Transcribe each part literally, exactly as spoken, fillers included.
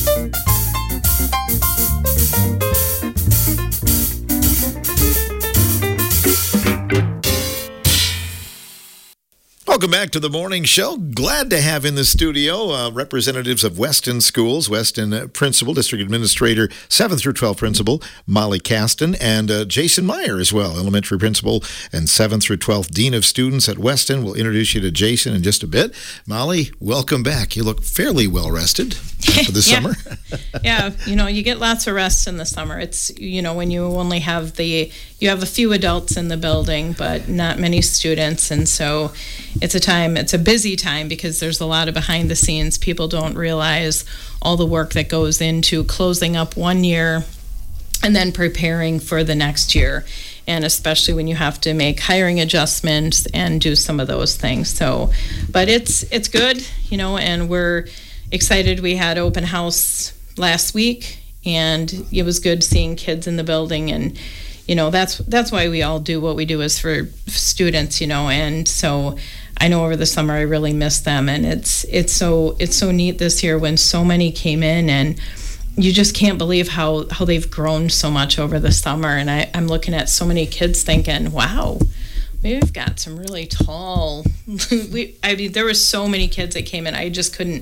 Welcome back to the morning show. Glad to have in the studio uh, representatives of Weston Schools, Weston uh, Principal, District Administrator, seventh through twelfth Principal, Molly Caston, and uh, Jason Meyer as well, Elementary Principal and seventh through twelfth Dean of Students at Weston. We'll introduce you to Jason in just a bit. Molly, welcome back. You look fairly well rested for the yeah. summer. Yeah, you know, you get lots of rest in the summer. It's, you know, when you only have the, you have a few adults in the building, but not many students, and so it's a time, it's a busy time because there's a lot of behind the scenes. People don't realize all the work that goes into closing up one year and then preparing for the next year. And especially when you have to make hiring adjustments and do some of those things. So, but it's, it's good, you know, and we're excited. We had open house last week and it was good seeing kids in the building, and you know, that's that's why we all do what we do is for students, you know, and so I know over the summer I really miss them, and it's it's so it's so neat this year when so many came in, and you just can't believe how, how they've grown so much over the summer. And I, I'm looking at so many kids thinking, wow, we've got some really tall, we, I mean, there were so many kids that came in, I just couldn't,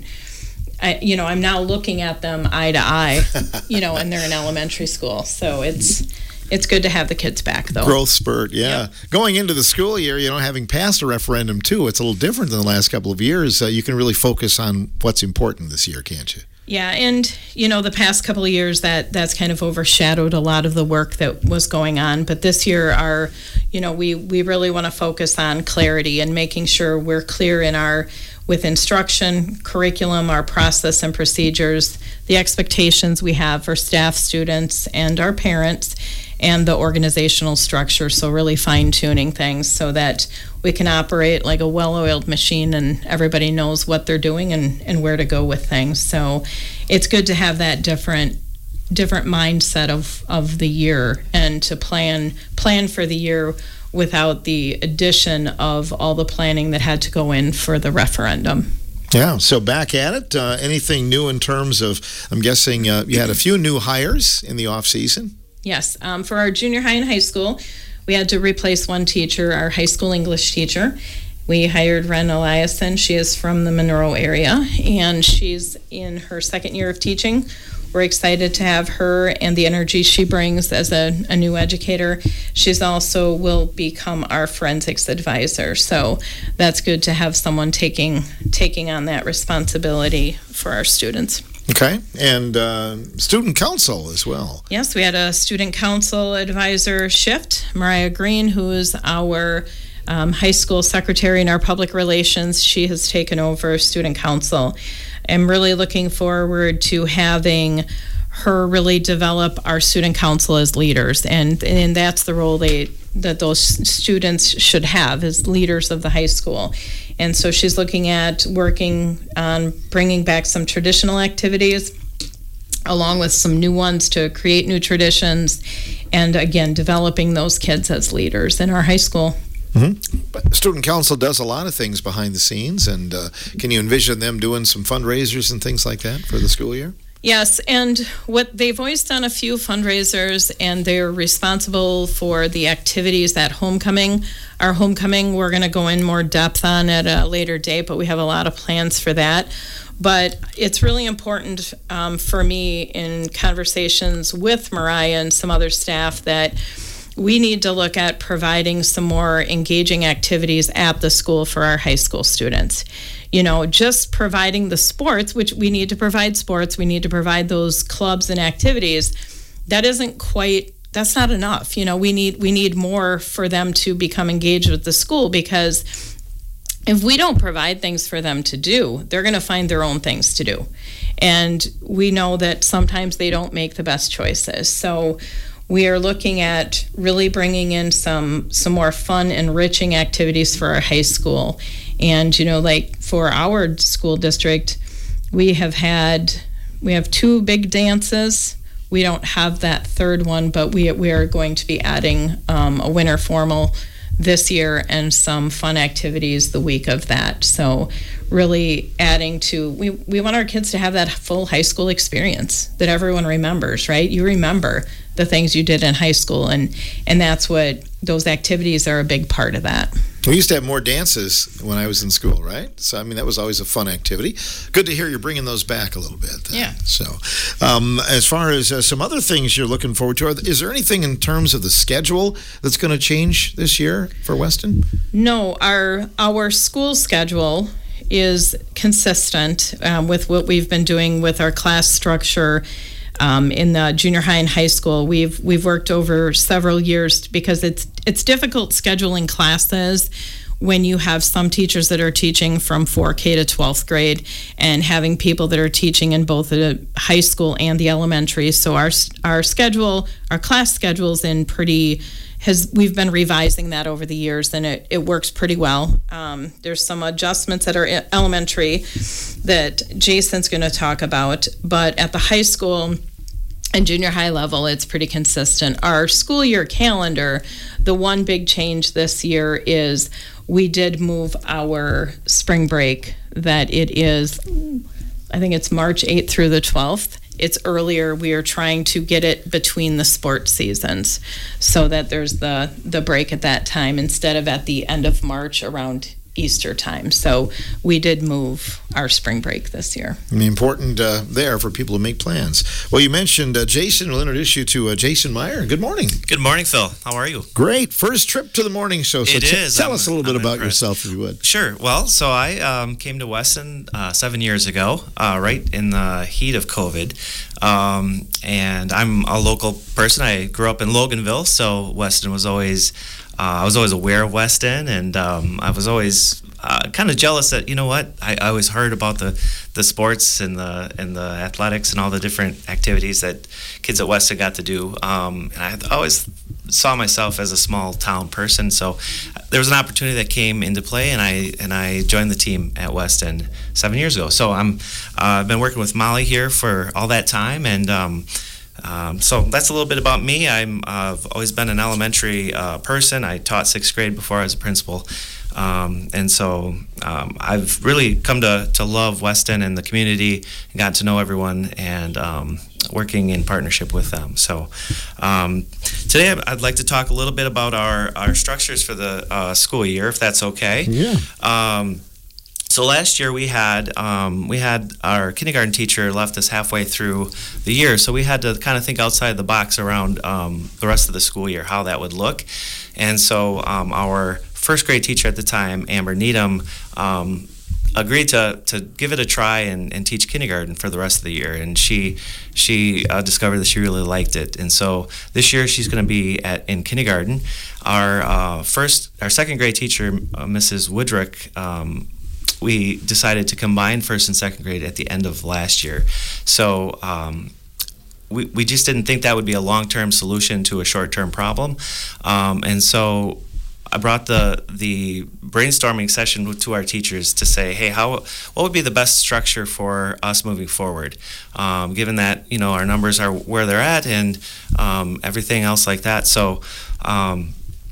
I, you know, I'm now looking at them eye to eye, you know, and they're in elementary school, so it's, It's good to have the kids back, though. Growth spurt, yeah. Yep. Going into the school year, you know, having passed a referendum, too, it's a little different than the last couple of years. Uh, you can really focus on what's important this year, can't you? Yeah, and, you know, the past couple of years, that that's kind of overshadowed a lot of the work that was going on. But this year, our, you know, we, we really want to focus on clarity and making sure we're clear in our, with instruction, curriculum, our process and procedures, the expectations we have for staff, students, and our parents, and the organizational structure. So really fine-tuning things so that we can operate like a well-oiled machine and everybody knows what they're doing and, and where to go with things. So it's good to have that different different mindset of, of the year and to plan plan for the year without the addition of all the planning that had to go in for the referendum. Yeah, so back at it. Uh, anything new in terms of, I'm guessing uh, you had a few new hires in the off-season? Yes, um, for our junior high and high school, we had to replace one teacher, our high school English teacher. We hired Ren Eliason. She is from the Monroe area, and she's in her second year of teaching. We're excited to have her and the energy she brings as a, a new educator. She's also will become our forensics advisor, so that's good to have someone taking taking on that responsibility for our students. Okay, and uh, student council as well. Yes, we had a student council advisor shift. Mariah Green, who is our um, high school secretary in our public relations, she has taken over student council. I'm really looking forward to having her really develop our student council as leaders, and and that's the role they that those students should have as leaders of the high school. And so she's looking at working on bringing back some traditional activities along with some new ones to create new traditions, and again developing those kids as leaders in our high school. Mm-hmm. But student council does a lot of things behind the scenes, and uh, can you envision them doing some fundraisers and things like that for the school year? Yes, and what they've always done a few fundraisers, and they're responsible for the activities at homecoming. Our homecoming, we're going to go in more depth on at a later date, but we have a lot of plans for that. But it's really important um, for me in conversations with Mariah and some other staff that we need to look at providing some more engaging activities at the school for our high school students. You know, just providing the sports, which we need to provide sports, we need to provide those clubs and activities, that isn't quite, that's not enough. You know, we need we need more for them to become engaged with the school, because if we don't provide things for them to do, they're going to find their own things to do. And we know that sometimes they don't make the best choices. So we are looking at really bringing in some some more fun, enriching activities for our high school. And, you know, like for our school district, we have had, we have two big dances. We don't have that third one, but we we are going to be adding um, a winter formal this year and some fun activities the week of that. So really adding to, we, we want our kids to have that full high school experience that everyone remembers, right? You remember the things you did in high school, and, and that's what, those activities are a big part of that. We used to have more dances when I was in school, right? So, I mean, that was always a fun activity. Good to hear you're bringing those back a little bit. Then. Yeah. So, um, as far as uh, some other things you're looking forward to, are, is there anything in terms of the schedule that's going to change this year for Weston? No, our our school schedule is consistent um, with what we've been doing with our class structure. Um, in the junior high and high school, we've we've worked over several years because it's it's difficult scheduling classes when you have some teachers that are teaching from four K to twelfth grade and having people that are teaching in both the high school and the elementary. So our our schedule, our class schedule's in pretty has we've been revising that over the years, and it, it works pretty well. Um, there's some adjustments at our elementary that Jason's going to talk about, but at the high school and junior high level, it's pretty consistent. Our school year calendar, the one big change this year is we did move our spring break, that it is, I think it's March eighth through the twelfth. It's earlier. We are trying to get it between the sports seasons so that there's the, the break at that time instead of at the end of March around Easter time. So we did move our spring break this year. I mean, important uh, there for people to make plans. Well, you mentioned uh, Jason. We'll introduce you to uh, Jason Meyer. Good morning. Good morning, Phil. How are you? Great. First trip to the morning show. So it t- is. Tell I'm, us a little bit I'm about impressed. yourself, if you would. Sure. Well, so I um, came to Weston uh, seven years ago, uh, right in the heat of COVID. Um, and I'm a local person. I grew up in Loganville, so Weston was always, uh, I was always aware of Weston, and um, I was always uh, kind of jealous that, you know what, I, I always heard about the, the sports and the and the athletics and all the different activities that kids at Weston got to do. Um, and I always saw myself as a small town person, so there was an opportunity that came into play, and I and I joined the team at Weston seven years ago. So I'm uh, I've been working with Molly here for all that time, and um, um, so that's a little bit about me. I'm uh, I've always been an elementary uh, person. I taught sixth grade before I was a principal. Um, and so um, I've really come to, to love Weston and the community, and got to know everyone, and um, working in partnership with them. So um, today I'd like to talk a little bit about our, our structures for the uh, school year, if that's okay. Yeah. Um, so last year we had um, we had our kindergarten teacher left us halfway through the year, so we had to kind of think outside the box around um, the rest of the school year, how that would look. And so um, our first grade teacher at the time, Amber Needham, um, agreed to to give it a try and, and teach kindergarten for the rest of the year. And she she uh, discovered that she really liked it. And so this year she's going to be at in kindergarten. Our uh, first, our second grade teacher, uh, Missus Woodrick, um, we decided to combine first and second grade at the end of last year. So um, we we just didn't think that would be a long-term solution to a short-term problem. Um, and so I brought the the brainstorming session to our teachers to say, hey, how what would be the best structure for us moving forward, um, given that, you know, our numbers are where they're at, and um, everything else like that. So um,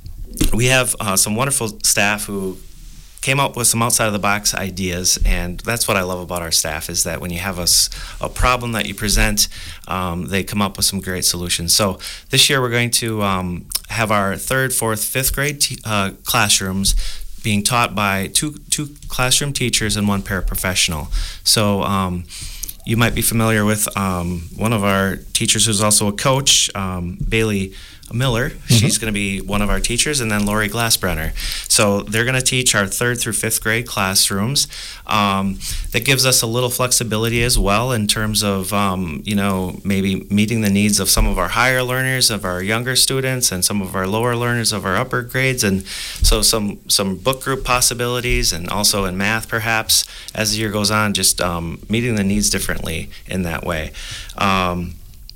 we have uh, some wonderful staff who came up with some outside of the box ideas, and that's what I love about our staff, is that when you have a, a problem that you present, um, they come up with some great solutions. So this year we're going to um, have our third, fourth, fifth grade t- uh, classrooms being taught by two two classroom teachers and one paraprofessional. So um, you might be familiar with um, one of our teachers who's also a coach, um, Bailey Miller. Mm-hmm. She's going to be one of our teachers, and then Lori Glassbrenner. So they're going to teach our third through fifth grade classrooms. Um, that gives us a little flexibility as well in terms of, um, you know, maybe meeting the needs of some of our higher learners, of our younger students, and some of our lower learners of our upper grades. And so some, some book group possibilities, and also in math perhaps as the year goes on, just um, meeting the needs differently in that way. Um,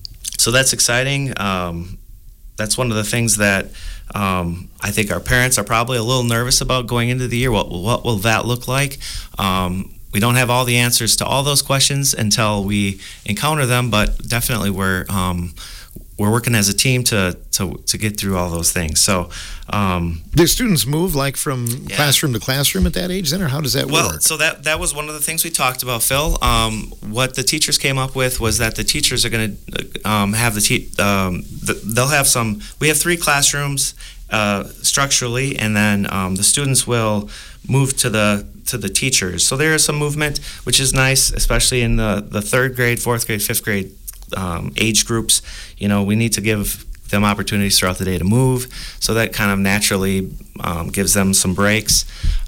so that's exciting. Um, That's one of the things that um, I think our parents are probably a little nervous about going into the year. What what will that look like? Um, we don't have all the answers to all those questions until we encounter them, but definitely we're um, we're working as a team to to to get through all those things. So, um, do students move like from yeah. classroom to classroom at that age then, or how does that well, work? so that that was one of the things we talked about, Phil. Um, what the teachers came up with was that the teachers are going to um, have the, te- um, the they'll have some. We have three classrooms uh, structurally, and then um, the students will move to the to the teachers. So there is some movement, which is nice, especially in the the third grade, fourth grade, fifth grade. Um, age groups. You know, we need to give them opportunities throughout the day to move, so that kind of naturally um, gives them some breaks.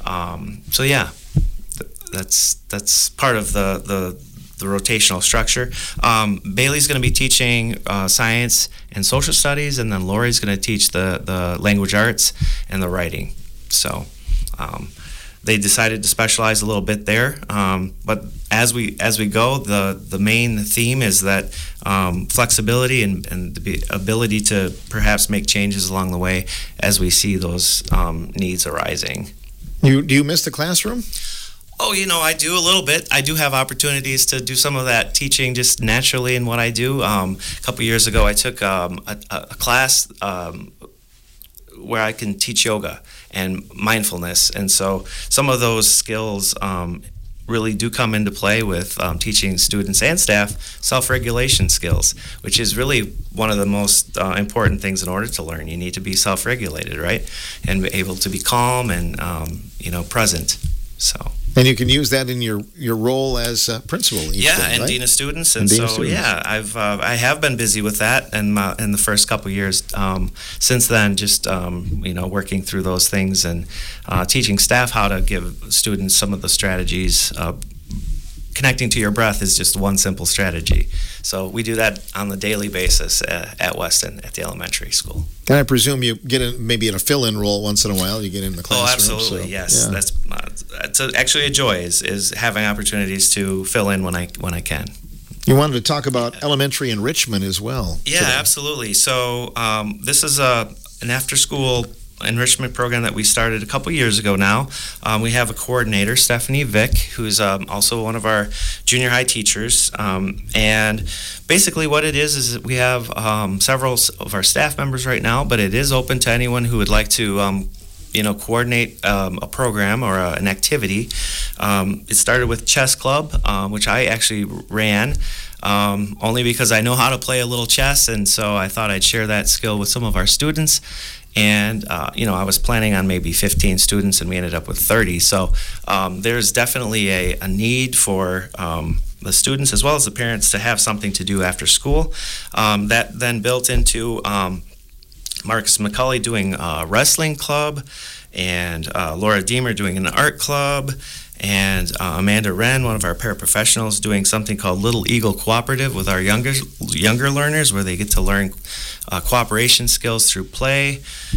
Um, so yeah, th- that's that's part of the the, the rotational structure. Um, Bailey's going to be teaching uh, science and social studies, and then Lori's going to teach the the language arts and the writing. So. Um, They decided to specialize a little bit there, um, but as we as we go, the the main theme is that um, flexibility and, and the ability to perhaps make changes along the way as we see those um, needs arising. You do you miss the classroom? Oh, you know, I do a little bit. I do have opportunities to do some of that teaching just naturally in what I do. Um, a couple years ago, I took um, a, a class um, where I can teach yoga and mindfulness, and so some of those skills um, really do come into play with um, teaching students and staff self-regulation skills, which is really one of the most uh, important things in order to learn. You need to be self-regulated, right, and be able to be calm and um, you know present. So. And you can use that in your, your role as uh, principal. Yeah, thing, and right? dean of students, and, and so of students. yeah, I've uh, I have been busy with that, and in, in the first couple of years. Um, since then, just um, you know, working through those things and uh, teaching staff how to give students some of the strategies. Uh, connecting to your breath is just one simple strategy. So we do that on the daily basis at, at Weston at the elementary school. And I presume you get in maybe in a fill-in role once in a while. You get in the classroom. Oh, absolutely, so, yes. Yeah. That's uh, it's a, actually a joy is, is having opportunities to fill in when I when I can. You wanted to talk about elementary enrichment as well. Yeah, today. absolutely. So um, this is a an after-school enrichment program that we started a couple years ago now. Um, we have a coordinator, Stephanie Vick, who's um, also one of our junior high teachers. Um, and basically what it is is that we have um, several of our staff members right now, but it is open to anyone who would like to um, you know, coordinate um, a program or a, an activity. Um, it started with chess club, um, which I actually ran. Um, only because I know how to play a little chess, and so I thought I'd share that skill with some of our students. And, uh, you know, I was planning on maybe fifteen students, and we ended up with thirty. So um, there's definitely a, a need for um, the students as well as the parents to have something to do after school. Um, that then built into um, Marcus McCulley doing a wrestling club, and uh, Laura Deemer doing an art club, and uh, Amanda Wren, one of our paraprofessionals, doing something called Little Eagle Cooperative with our younger younger learners, where they get to learn uh, cooperation skills through play.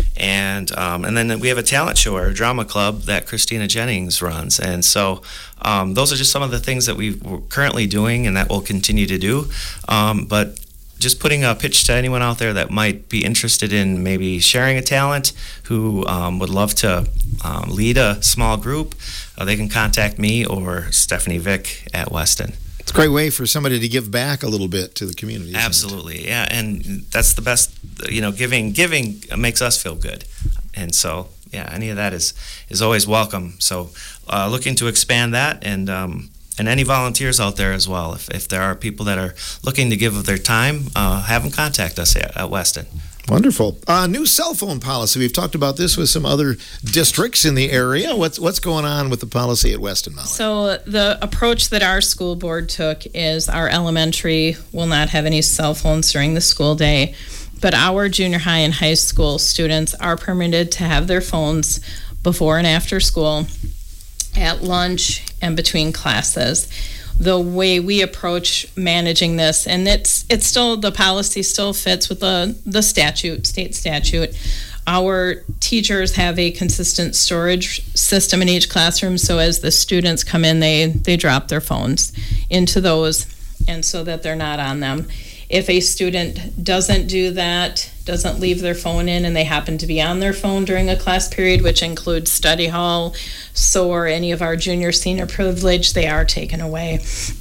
And um, and then we have a talent show, our drama club, that Christina Jennings runs. And so um, those are just some of the things that we're currently doing and that we'll continue to do. Um, but just putting a pitch to anyone out there that might be interested in maybe sharing a talent, who um, would love to um, lead a small group, uh, they can contact me or Stephanie Vick at Weston. It's a great way for somebody to give back a little bit to the community. Isn't Absolutely, it? yeah, and that's the best. You know, giving giving makes us feel good, and so yeah, any of that is is always welcome. So, uh, looking to expand that, and um, and any volunteers out there as well. If if there are people that are looking to give of their time, uh, have them contact us at, at Weston. Wonderful. Uh, new cell phone policy. We've talked about this with some other districts in the area. What's what's going on with the policy at Weston, Molly? So the approach that our school board took is our elementary will not have any cell phones during the school day, but our junior high and high school students are permitted to have their phones before and after school, at lunch, and between classes. The way we approach managing this, and it's it's still, the policy still fits with the the statute, state statute. Our teachers have a consistent storage system in each classroom, so as the students come in, they they drop their phones into those, and so that they're not on them. if a student doesn't do that, doesn't leave their phone in, and they happen to be on their phone during a class period, which includes study hall, S O A R, any of our junior senior privilege, they are taken away.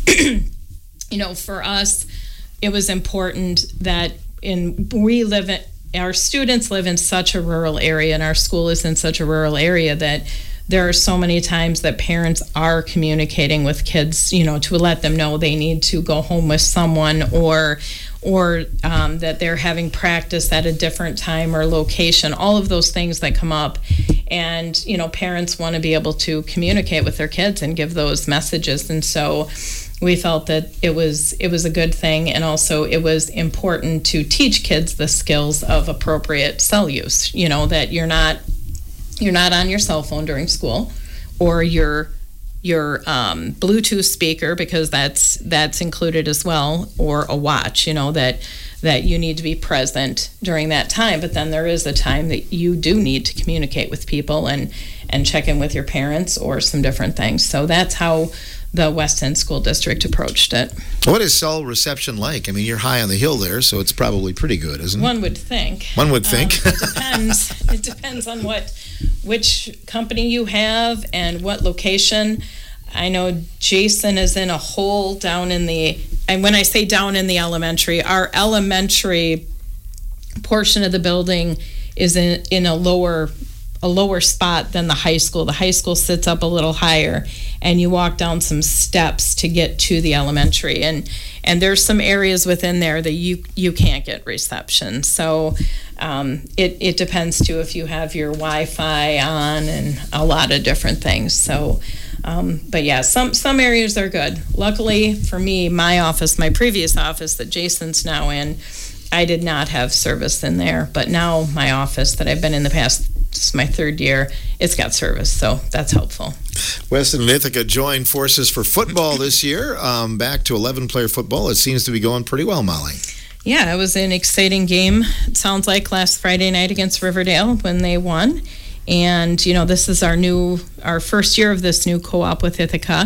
You know, for us, it was important that in we live in, our students live in such a rural area, and our school is in such a rural area that there are so many times that parents are communicating with kids, you know, to let them know they need to go home with someone, or or um, that they're having practice at a different time or location, all of those things that come up. And, you know, parents want to be able to communicate with their kids and give those messages. And so we felt that it was it was a good thing, and also it was important to teach kids the skills of appropriate cell use, you know, that you're not you're not on your cell phone during school, or your your um, Bluetooth speaker, because that's that's included as well, or a watch, you know, that that you need to be present during that time. But then there is a time that you do need to communicate with people and and check in with your parents or some different things. So that's how the West End School District approached it. What is cell reception like? I mean, you're high on the hill there, so it's probably pretty good, isn't it? One would think. One would think. Um, it depends. It depends on what, which company you have and what location. I know Jason is in a hole down in the, and when I say down in the elementary, our elementary portion of the building is in, in a lower a lower spot than the high school. The high school sits up a little higher, and you walk down some steps to get to the elementary. And and there's some areas within there that you you can't get reception. So um, it, it depends, too, if you have your Wi-Fi on and a lot of different things. So, um, but yeah, some, some areas are good. Luckily for me, my office, my previous office that Jason's now in, I did not have service in there. But now my office that I've been in the past, this is my third year, it's got service, so that's helpful. Weston and Ithaca joined forces for football this year, um, back to eleven-player football. It seems to be going pretty well, Molly. Yeah, it was an exciting game, it sounds like, last Friday night against Riverdale when they won. And, you know, this is our new, our first year of this new co-op with Ithaca.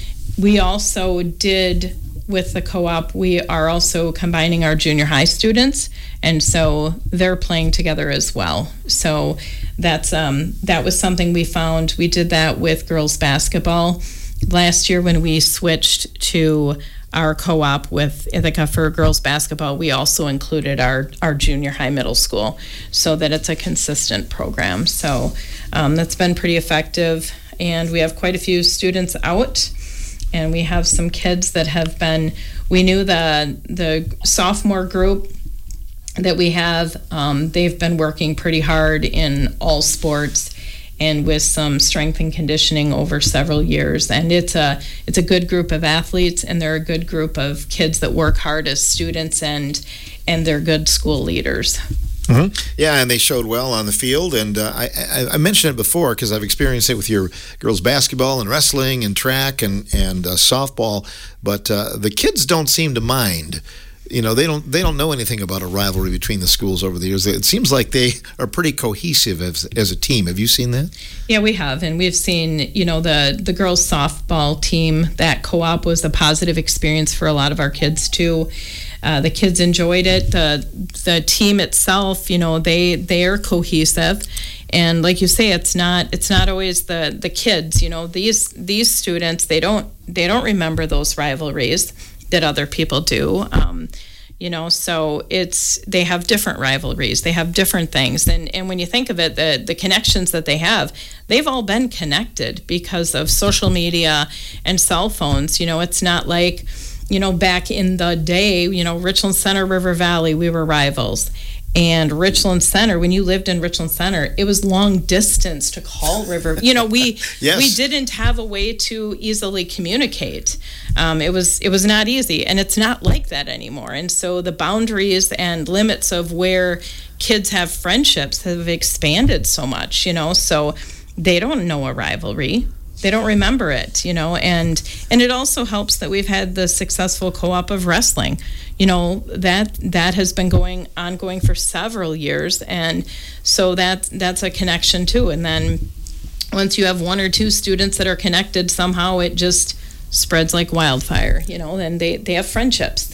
We also did, with the co-op, we are also combining our junior high students, and so they're playing together as well. So that's um, that was something we found. We did that with girls basketball last year when we switched to our co-op with Ithaca for girls basketball. We also included our, our junior high middle school so that it's a consistent program. So um, that's been pretty effective, and we have quite a few students out. And we have some kids that have been, we knew the the sophomore group that we have, um, they've been working pretty hard in all sports and with some strength and conditioning over several years. And it's a it's a good group of athletes, and they're a good group of kids that work hard as students, and and they're good school leaders. Mm-hmm. Yeah, and they showed well on the field, and uh, I, I, I mentioned it before because I've experienced it with your girls basketball and wrestling and track and and uh, softball. But uh, the kids don't seem to mind. You know, they don't they don't know anything about a rivalry between the schools over the years. It seems like they are pretty cohesive as as a team. Have you seen that? Yeah, we have, and we've seen, you know, the the girls softball team, that co-op was a positive experience for a lot of our kids too. Uh, the kids enjoyed it. The the team itself, you know, they they are cohesive, and like you say, it's not it's not always the the kids. You know, these these students, they don't they don't remember those rivalries that other people do. Um, you know, so it's they have different rivalries. They have different things, and and when you think of it, the the connections that they have, they've all been connected because of social media and cell phones. You know, it's not like, you know, back in the day, you know, Richland Center, River Valley, we were rivals. And Richland Center, when you lived in Richland Center, it was long distance to call River. You know, we yes. we didn't have a way to easily communicate. Um, it was it was not easy, and it's not like that anymore. And so the boundaries and limits of where kids have friendships have expanded so much. You know, so they don't know a rivalry. They don't remember it, you know, and and it also helps that we've had the successful co-op of wrestling. You know, that that has been going ongoing for several years, and so that that's a connection too. And then once you have one or two students that are connected, somehow it just spreads like wildfire, you know, and they, they have friendships.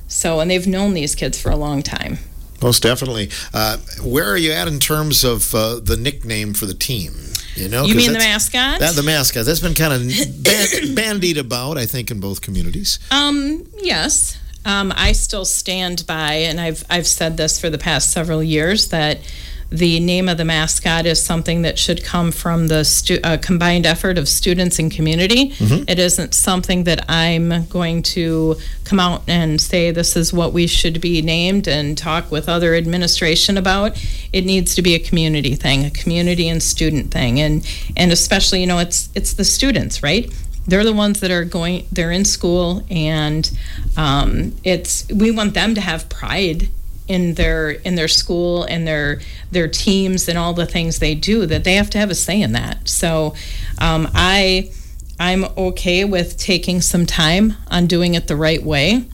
So, and they've known these kids for a long time. Most definitely. Uh, where are you at in terms of uh, the nickname for the team? You know, you mean the mascot? That, the mascot. That's been kind of ban- bandied about, I think, in both communities. Um, yes. Um, I still stand by, and I've I've said this for the past several years, that the name of the mascot is something that should come from the stu- uh, combined effort of students and community. Mm-hmm. It isn't something that I'm going to come out and say this is what we should be named and talk with other administration about. It needs to be a community thing, a community and student thing, and and especially, you know, it's it's the students, right? They're the ones that are going. They're in school, and um, it's we want them to have pride in their in their school and their their teams and all the things they do, that they have to have a say in that. So um, I I'm okay with taking some time on doing it the right way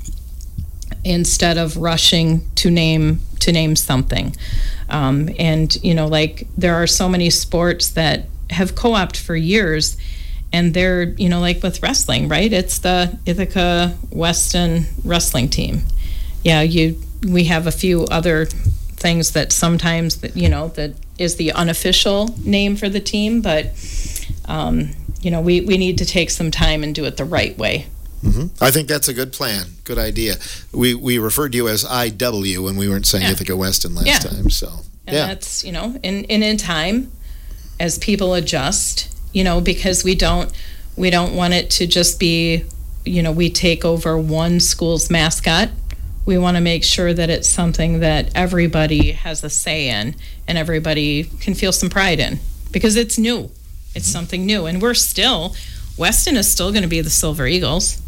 instead of rushing to name to name something. Um, and you know, like there are so many sports that have co-opted for years, and they're, you know, like with wrestling, right? It's the Ithaca Weston wrestling team. Yeah, you. We have a few other things that sometimes, that, you know, that is the unofficial name for the team, but, um, you know, we, we need to take some time and do it the right way. Mm-hmm. I think that's a good plan, good idea. We we referred to you as I W when we weren't saying yeah. Ithaca Weston last yeah. time, so. And yeah. that's, you know, in, in, in time, as people adjust, you know, because we don't, we don't want it to just be, you know, we take over one school's mascot. We want to make sure that it's something that everybody has a say in and everybody can feel some pride in, because it's new. It's mm-hmm. something new. And we're still, Weston is still going to be the Silver Eagles,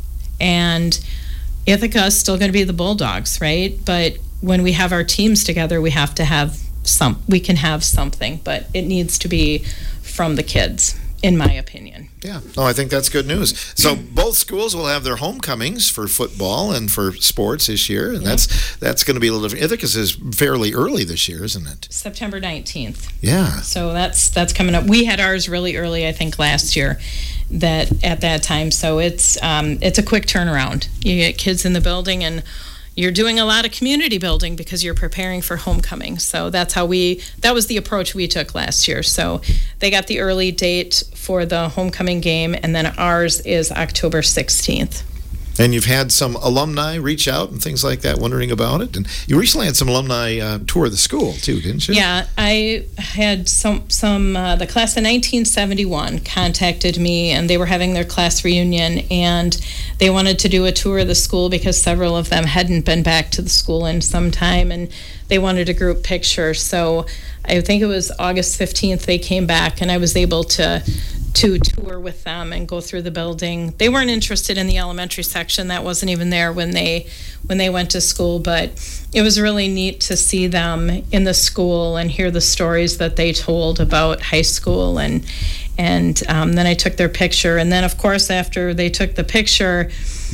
and Ithaca is still going to be the Bulldogs, right? But when we have our teams together, we have to have some, we can have something, but it needs to be from the kids, in my opinion. Yeah. Oh, I think that's good news. So both schools will have their homecomings for football and for sports this year, and yeah. that's that's going to be a little different. Ithaca's is fairly early this year, isn't it? September nineteenth. Yeah. So that's that's coming up. We had ours really early, I think, last year. That at that time, so it's um, it's a quick turnaround. You get kids in the building, and you're doing a lot of community building because you're preparing for homecoming. So that's how we, that was the approach we took last year. So they got the early date for the homecoming game, and then ours is October sixteenth. And you've had some alumni reach out and things like that, wondering about it. And you recently had some alumni uh, tour the school too, didn't you? Yeah, I had some, some uh, the class of nineteen seventy-one contacted me, and they were having their class reunion, and they wanted to do a tour of the school because several of them hadn't been back to the school in some time, and they wanted a group picture. So I think it was August fifteenth they came back, and I was able to to tour with them and go through the building. They weren't interested in the elementary section. That wasn't even there when they when they went to school, but it was really neat to see them in the school and hear the stories that they told about high school. And and um, then I took their picture. And then, of course, after they took the picture,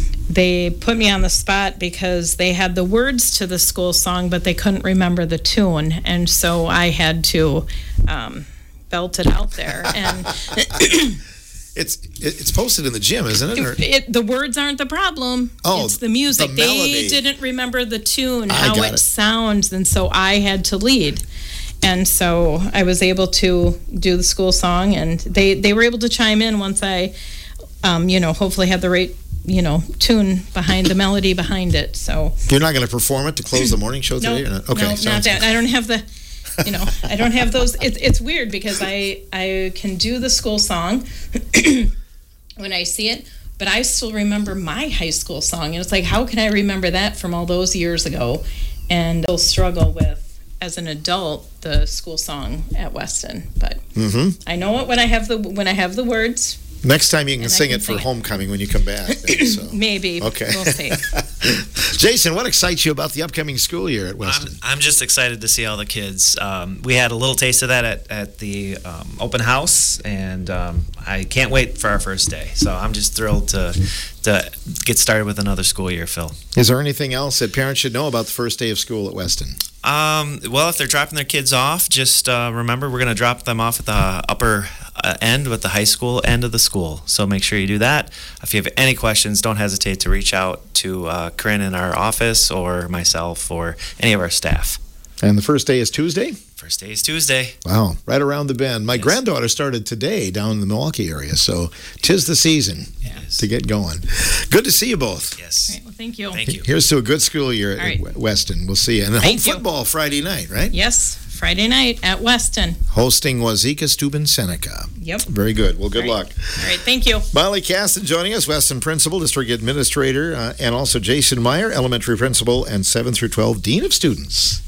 they put me on the spot because they had the words to the school song, but they couldn't remember the tune. And so I had to um, belt it out there. And it's it's posted in the gym, isn't it? Or? it the words aren't the problem. Oh, it's the music. The they didn't remember the tune, I how got it, it sounds, and so I had to lead. And so I was able to do the school song, and they, they were able to chime in once I, um, you know, hopefully had the right, you know, tune behind the melody behind it. So you're not going to perform it to close the morning show today? No, or not? Okay, no, not that. I don't have the, you know, I don't have those. It, it's weird because I I can do the school song when I see it, but I still remember my high school song, and it's like, how can I remember that from all those years ago? And I'll struggle with, as an adult, the school song at Weston, but mm-hmm. I know it when I have the when I have the words. Next time you can and sing can it sing for it. homecoming when you come back. Then, so. Maybe. Okay. We'll see. Jason, what excites you about the upcoming school year at Weston? I'm, I'm just excited to see all the kids. Um, we had a little taste of that at, at the um, open house, and um, I can't wait for our first day. So I'm just thrilled to to get started with another school year, Phil. Is there anything else that parents should know about the first day of school at Weston? Um, well, if they're dropping their kids off, just uh, remember we're going to drop them off at the upper uh, end with the high school end of the school. So make sure you do that. If you have any questions, don't hesitate to reach out to uh, Corinne in our office or myself or any of our staff. And the first day is Tuesday? First day is Tuesday. Wow, right around the bend. My Yes. granddaughter started today down in the Milwaukee area, so 'tis the season Yes. to get going. Good to see you both. Yes. All right, well, thank you. Thank you. Here's to a good school year at All right. Weston. We'll see you. And then Thank home you. football Friday night, right? Yes, Friday night at Weston. Hosting Wazeeka Steuben Seneca. Yep. Very good. Well, good All right. luck. All right, thank you. Molly Caston joining us, Weston Principal, District Administrator, uh, and also Jason Meyer, Elementary Principal, and seven through twelve Dean of Students.